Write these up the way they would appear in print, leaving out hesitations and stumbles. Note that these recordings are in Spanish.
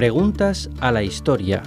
Preguntas a la historia.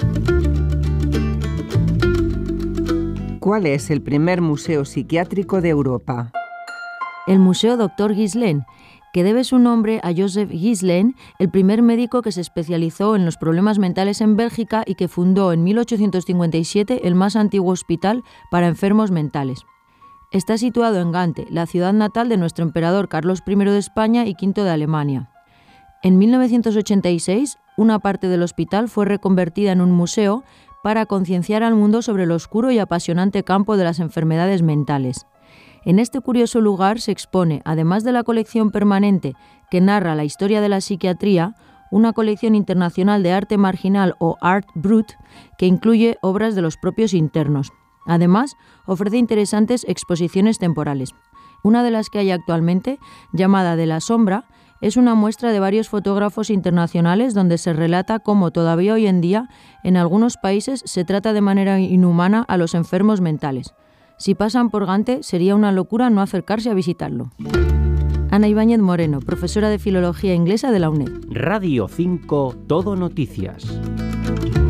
¿Cuál es el primer museo psiquiátrico de Europa? El Museo Dr. Ghislaine, que debe su nombre a Joseph Ghislaine, el primer médico que se especializó en los problemas mentales en Bélgica y que fundó en 1857 el más antiguo hospital para enfermos mentales. Está situado en Gante, la ciudad natal de nuestro emperador Carlos I de España y V de Alemania. En 1986, una parte del hospital fue reconvertida en un museo para concienciar al mundo sobre el oscuro y apasionante campo de las enfermedades mentales. En este curioso lugar se expone, además de la colección permanente que narra la historia de la psiquiatría, una colección internacional de arte marginal o art brut que incluye obras de los propios internos. Además, ofrece interesantes exposiciones temporales. Una de las que hay actualmente, llamada De la Sombra, es una muestra de varios fotógrafos internacionales donde se relata cómo todavía hoy en día, en algunos países, se trata de manera inhumana a los enfermos mentales. Si pasan por Gante, sería una locura no acercarse a visitarlo. Ana Ibáñez Moreno, profesora de Filología Inglesa de la UNED. Radio 5 Todo Noticias.